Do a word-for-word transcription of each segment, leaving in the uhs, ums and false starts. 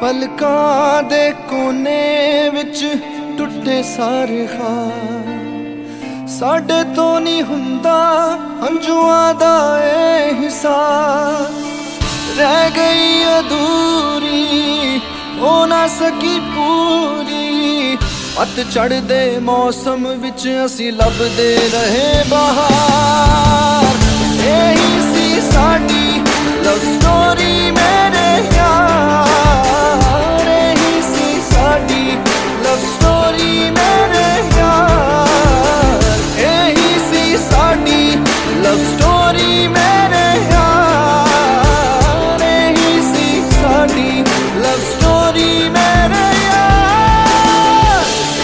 पलकां दे कोने विच टुटे सारे खाब, साडे तो नहीं हुंदा हंजुआं दा ए हिसाब। रह गई अधूरी हो ना सकी पूरी, पतझड़ दे मौसम विच असी लभदे रहे बहार। यही सी साडी लव स्टोरी मेरे यार, यही सी साडी लव स्टोरी मेरे यार, यही सी साडी लव स्टोरी मेरे यार, यही सी साडी लव स्टोरी मेरे यार।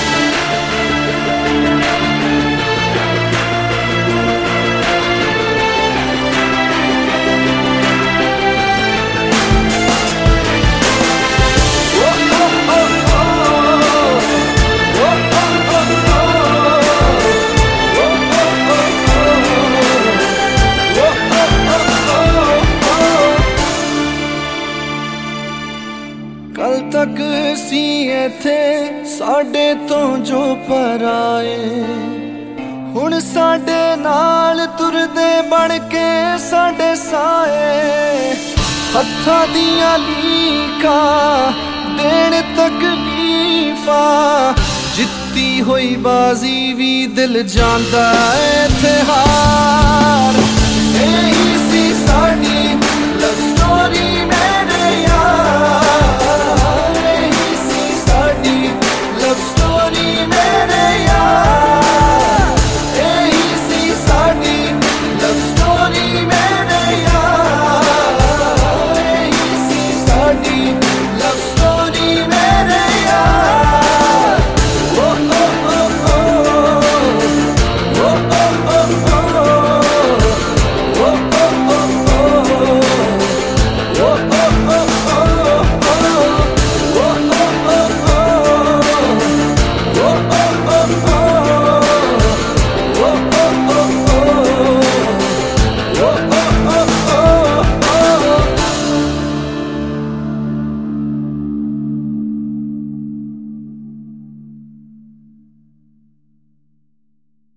कल तक सी इत्थे साडे तो जो पराए, हुण साडे नाल तुरदे बन के साडे साए। हत्थां दियां लीकां देण तकलीफां, जित्ती होई बाजी भी दिल जांदा इत्थे हार।